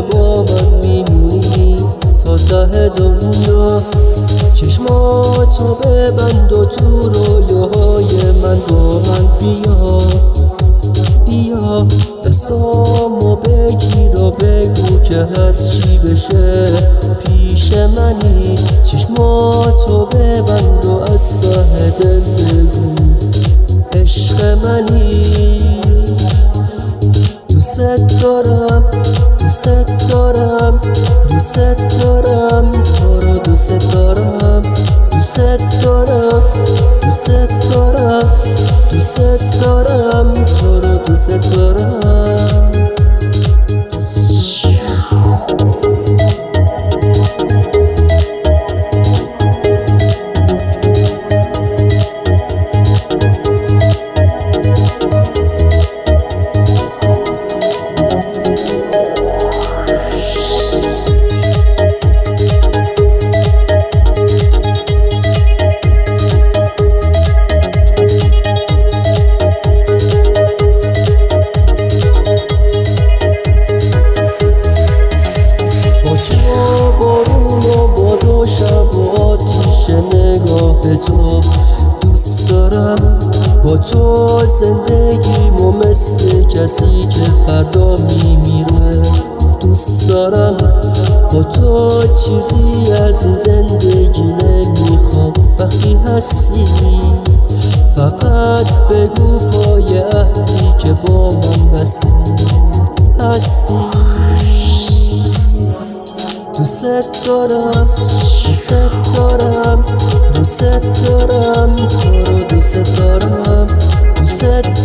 که با من میمونی تا ته دنیا. چشماتو ببند و تو رویاهای من با من بیا. بیا دستامو بگیر و بگو که هرچی بشه پیش منی. چشماتو ببند و از ته دل بگو عشق منی. دوست دارم دوست دارم دوست دارم تو رو دوست دارم دوست دارم دوست دارم دوست دارم تو رو دوست دارم. تو دوست دارم با تو زندگیمو مثل کسی که فردا میمیره. دوست دارم با تو چیزی از این زندگی نمیخوام. وقتی هستی فقط بگو پای عهدی که با من بستی هستی. دوست دارم دوست دارم دوست دارم تو رو دوست دارم دوست